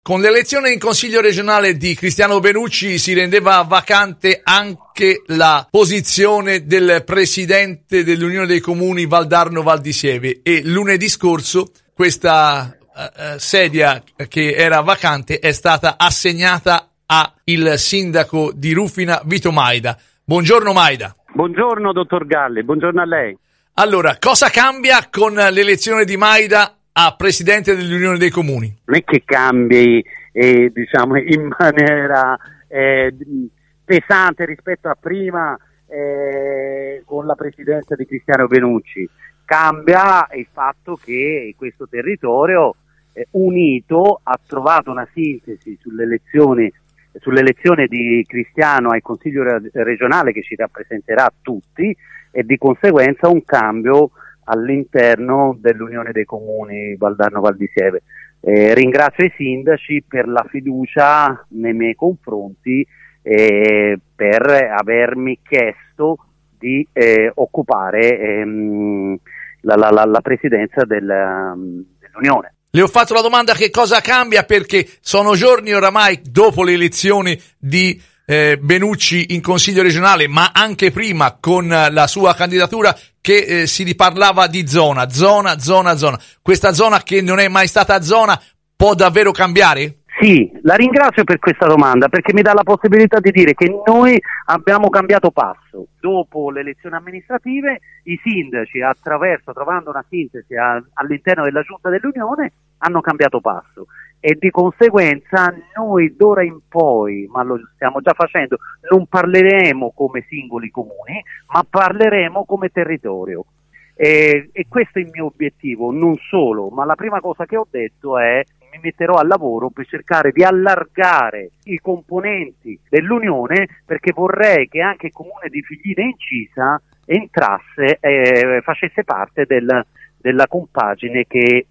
Con l'elezione in Consiglio regionale di Cristiano Benucci si rendeva vacante anche la posizione del presidente dell'Unione dei Comuni Valdarno Val di Sieve e lunedì scorso questa sedia che era vacante è stata assegnata al sindaco di Rufina, Vito Maida. Buongiorno Maida. Buongiorno dottor Galli, buongiorno a lei. Allora, cosa cambia con l'elezione di Maida a presidente dell'Unione dei Comuni? Non è che cambi in maniera pesante rispetto a prima con la presidenza di Cristiano Benucci. Cambia il fatto che questo territorio unito ha trovato una sintesi sull'elezione di Cristiano al Consiglio regionale che ci rappresenterà tutti e di conseguenza un cambio all'interno dell'Unione dei Comuni Valdarno Val di Sieve. Ringrazio i sindaci per la fiducia nei miei confronti per avermi chiesto di occupare la presidenza dell'Unione. Le ho fatto la domanda che cosa cambia perché sono giorni oramai dopo le elezioni di Benucci in Consiglio regionale, ma anche prima con la sua candidatura che si riparlava di zona. Questa zona che non è mai stata zona può davvero cambiare? Sì, la ringrazio per questa domanda perché mi dà la possibilità di dire che noi abbiamo cambiato passo. Dopo le elezioni amministrative i sindaci, trovando una sintesi all'interno della Giunta dell'Unione, hanno cambiato passo e di conseguenza noi d'ora in poi, ma lo stiamo già facendo, non parleremo come singoli comuni, ma parleremo come territorio. E questo è il mio obiettivo, non solo, ma la prima cosa che ho detto è mi metterò al lavoro per cercare di allargare i componenti dell'Unione perché vorrei che anche il comune di Figline Incisa entrasse, facesse parte della compagine che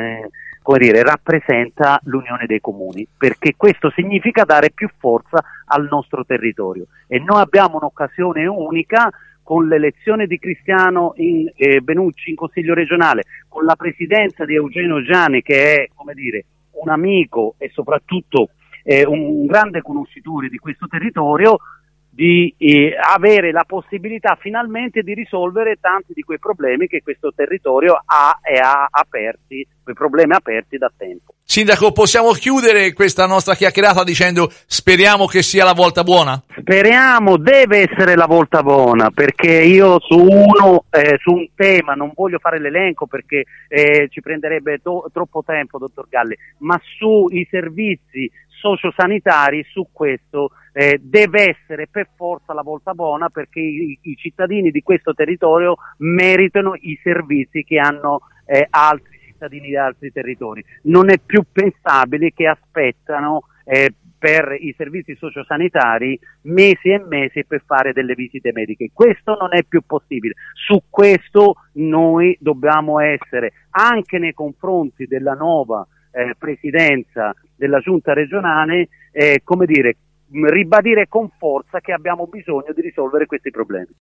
rappresenta l'Unione dei Comuni, perché questo significa dare più forza al nostro territorio e noi abbiamo un'occasione unica con l'elezione di Cristiano Benucci in Consiglio regionale, con la presidenza di Eugenio Giani che è, un amico e soprattutto un grande conoscitore di questo territorio, di avere la possibilità finalmente di risolvere tanti di quei problemi che questo territorio ha aperti, quei problemi aperti da tempo. Sindaco, possiamo chiudere questa nostra chiacchierata dicendo speriamo che sia la volta buona? Speriamo, deve essere la volta buona, perché io su un tema non voglio fare l'elenco perché ci prenderebbe troppo tempo, dottor Galli, ma sui servizi sociosanitari, su questo deve essere per forza la volta buona perché i cittadini di questo territorio meritano i servizi che hanno altri cittadini di altri territori. Non è più pensabile che aspettano per i servizi sociosanitari mesi e mesi per fare delle visite mediche. Questo non è più possibile. Su questo noi dobbiamo essere anche nei confronti della nuova presidenza della Giunta regionale, ribadire con forza che abbiamo bisogno di risolvere questi problemi.